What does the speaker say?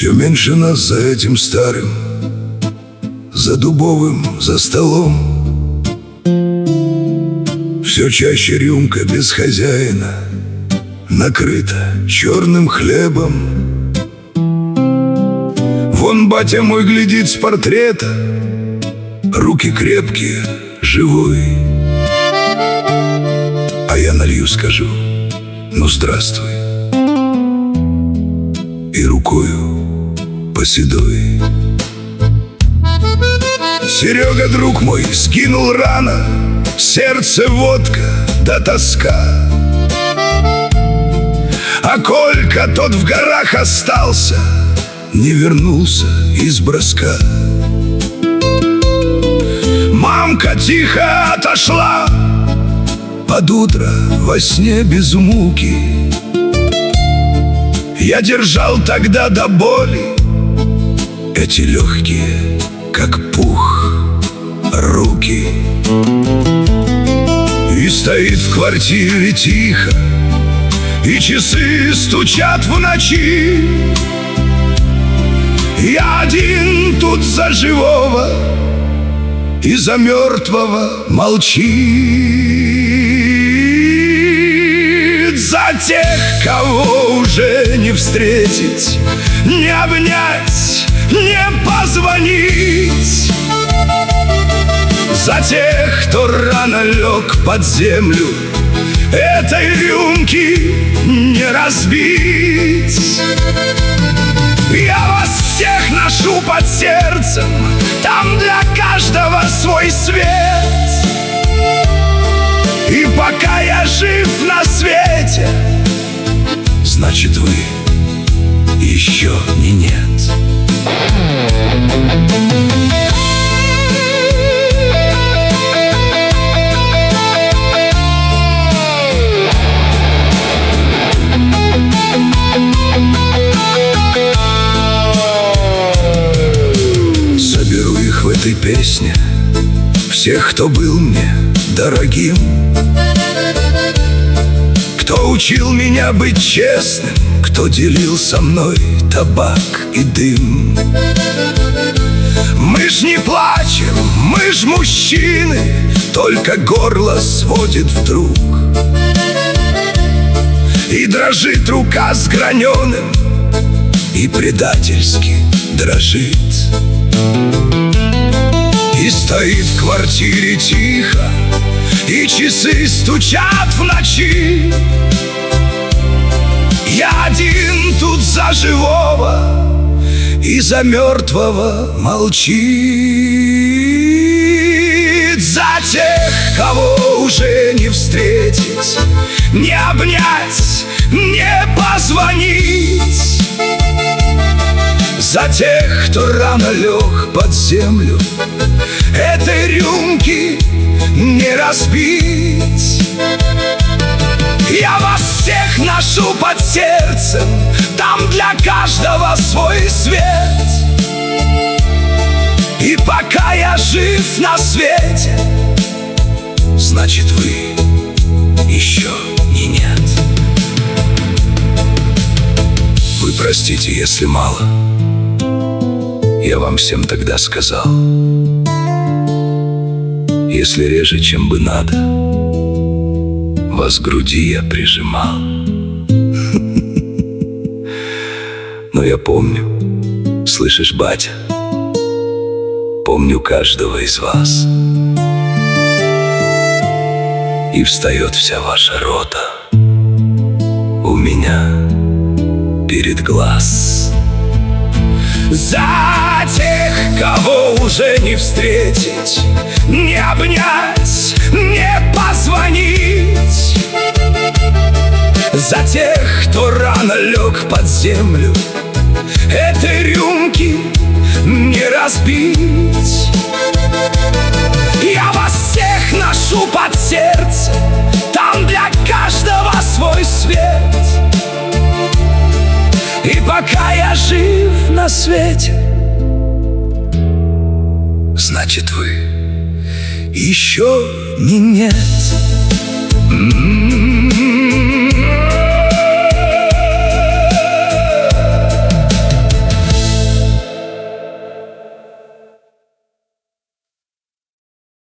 Все меньше нас за этим старым, за дубовым, за столом. Все чаще рюмка без хозяина накрыта черным хлебом. Вон батя мой глядит с портрета, руки крепкие, живой. А я налью, скажу: ну здравствуй, и рукою по седой. Серега, друг мой, сгинул рано, сердце водка да тоска. А Колька тот в горах остался, не вернулся из броска. Мамка тихо отошла под утро во сне без муки. Я держал тогда до боли эти легкие, как пух, руки. И стоит в квартире тихо, и часы стучат в ночи. Я один тут за живого и за мертвого молчит. За тех, кого уже не встретить, не обнять, не позвонить. За тех, кто рано лег под землю, этой рюмки не разбить. Я вас всех ношу под сердцем, там для каждого свой свет. И пока я жив на свете, значит, вы еще не нет. Соберу их в этой песне, всех, кто был мне дорогим, кто учил меня быть честным, кто делил со мной табак и дым. Мы ж не плачем, мы ж мужчины, только горло сводит вдруг. И дрожит рука с граненым, и предательски дрожит. И стоит в квартире тихо, и часы стучат в ночи. Я один тут за живого и за мертвого молчит. За тех, кого уже не встретить, не обнять, не позвонить. За тех, кто рано лег под землю, этой рюмки не разбить. Я вас всех ношу под сердцем, там для каждого свой свет. И пока я жив на свете, значит, вы еще не нет. Вы простите, если мало я вам всем тогда сказал. Если реже, чем бы надо, вас к груди я прижимал. Но я помню, слышишь, батя, помню каждого из вас. И встает вся ваша рота у меня перед глаз. За тех, кого уже не встретить, не обнять, не позвонить. За тех, кто рано лег под землю, этой рюмки не разбить. Я вас всех ношу под сердце, там для каждого свой свет. И пока я жив на свете, значит, вы еще не нет.